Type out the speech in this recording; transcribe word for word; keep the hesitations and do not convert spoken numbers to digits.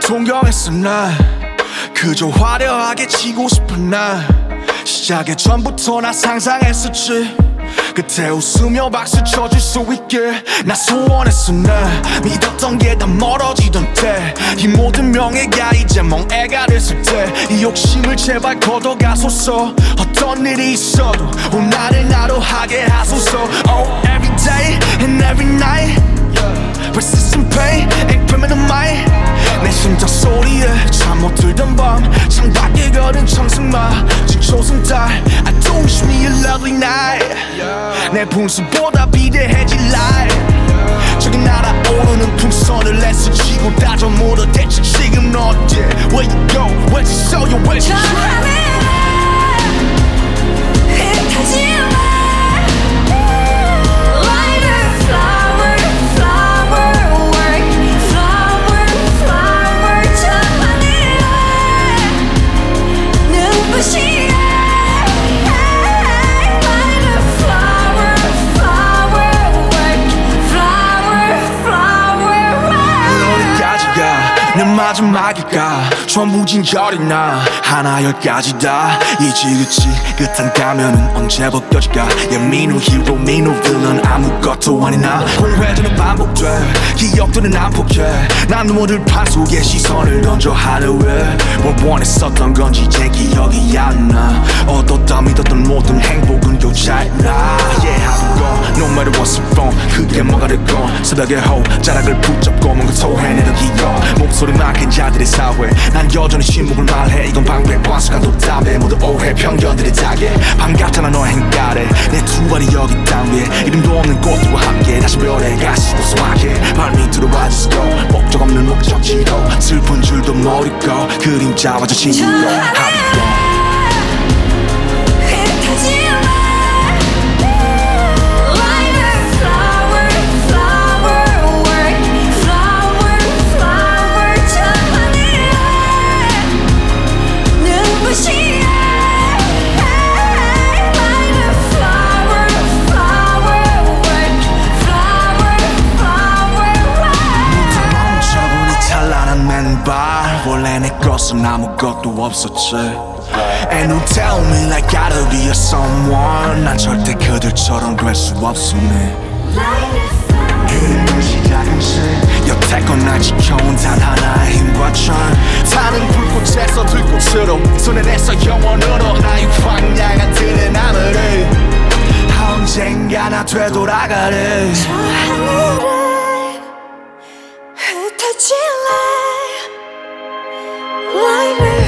동경했어 난 그저 화려하게 지고 싶은 날 시작의 전부터 나 상상했었지 그때 웃으며 박수 쳐줄 수 있게 나 소원했어 난 믿었던 게 다 멀어지던 때 이 모든 명예가 이제 멍해가 됐을 때 이 욕심을 제발 걷어가소서 어떤 일이 있어도 오늘을 나로 하게 하소서 Oh every day and every night Persistent pain and criminal mind 내 심장 소리에 잠 못 들던 밤 창밖에 걸은 청승마 지금 초승달 I do wish me a lovely night 내 분수보다 비대해질 life 저기 날아오르는 풍선을 애써 쥐고 다져 물어 대체 지금 너 어때 Where you go where'd you show you where'd you 저 하늘에 흩어질래 Like a flower, flower work Flower, flower 저 하늘에 눈부시게 Like a flower, flower work Flower, flower work 어디까지가 내 마지막일까 전부 진결이 나 하나 열까지 다 이 지긋지긋한 가면은 언제 벗겨질까 예민우 히로 민우 빌런 아무것도 아닌 나 공회전은 반복돼 기억들은 안 포기해 난 누워들 판 속에 시선을 던져 하늘에 뭘 원했었던 건지 이제 기억이 안나 얻었다 믿었던 모든 행복은 여자이라 Yeah I've gone no matter what's wrong 그게 뭐가 됐건 새벽에 호 자락을 붙잡고 뭔가 토해내던 기억 목소리만 큰 자들의 사회 난 여전히 침묵을 말해 이건 방배과 시간도 답해 모두 오해 편견들의 자게 반갑잖아 너의 행가래 내 두 발이 여기 땅 위에 이름도 없는 꽃들과 함께 다시 별에 가시고 소확해 발밑으로 와주시고 목적 없는 목적지로 슬픈 줄도 모르고 그림자와 저 친구로 하고 원래 내 것은 아무것도 없었지 And you tell me like gotta be a someone 난 절대 그들처럼 될 수 없음네 그림을 작은 실 여태껏 날 지켜온 단 하나의 힘과 철 타는 불꽃에서 들꽃으로 손에 내서 영원으로 나의 황량한 들의 나무를 언젠가 나 되돌아가래 저 하늘에 흩어질래 Like